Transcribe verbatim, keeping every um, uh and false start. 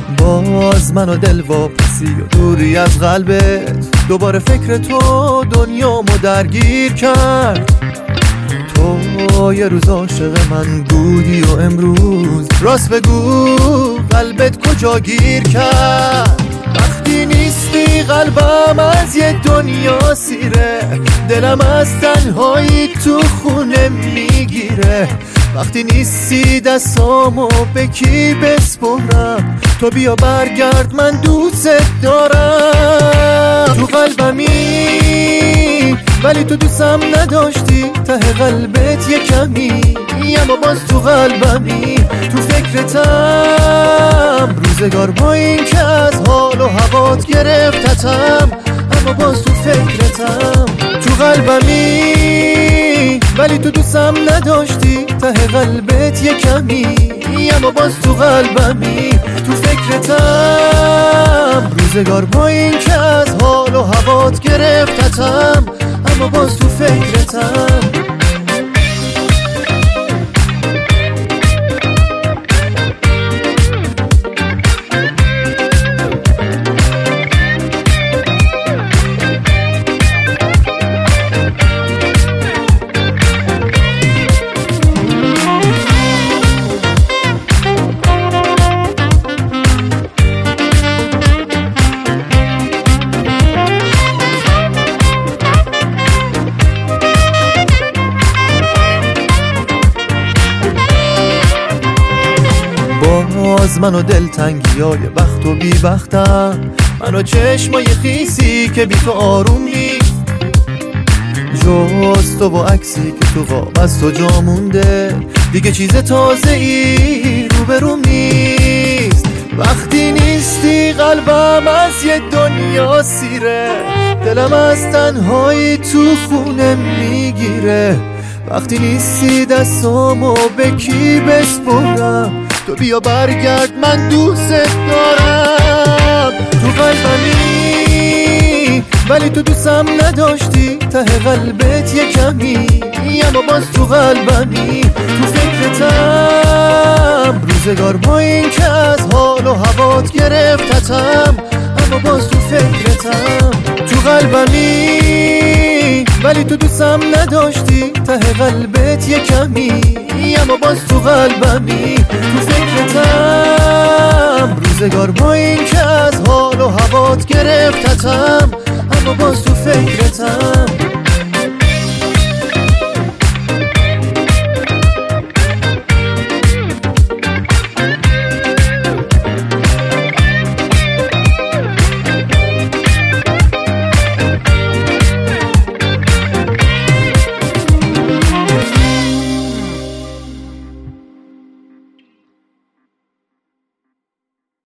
باز من و دل واپسی و دوری از قلبت، دوباره فکر تو دنیامو درگیر کرد. تو یه روز عاشق من بودی و امروز راست بگو قلبت کجا گیر کرد. وقتی نیستی قلبم از یه دنیا سیره، دلم از تنهایی تو خونه میگیره. وقتی نیستی دستامو به کی بسپرم، تو بیا برگرد من دوست دارم. تو قلبمی ولی تو دوستم نداشتی، ته قلبت یه کمی، اما باز تو قلبمی. تو فکرتم روزگار با این که از حال و هوات گرفتتم، اما باز تو فکرتم. تو قلبمی ولی تو دوستم نداشتی، ته قلبت یه کمی، اما باز تو قلبمی. تو فکرتم روزگار با این که از حال و هوات گرفتتم، اما باز تو فکرتم. باز من و دلتنگیای بخت و بی بختم، من و چشمای خیسی که بی تو آروم نیست. جز تو و عکسی که تو خواب از تو جا مونده، دیگه چیز تازه ای روبروم نیست. وقتی نیستی قلبم از یه دنیا سیره، دلم از تنهایی تو خونه میگیره. وقتی نیستی دستامو به کی بسپرم، تو بیا برگرد من دوست دارم. تو قلبمی ولی تو دوستم نداشتی، ته قلبت یه کمی، اما باز تو قلبمی. تو فکرتم روزگار با این که از حال و هوات گرفتتم، اما باز تو فکرتم. تو قلبمی ولی تو دوستم نداشتی، ته قلبت یه کمی، اما باز تو قلبمی. تو فکرتم روزگار با این که از حال و هوات گرفتتم، اما باز تو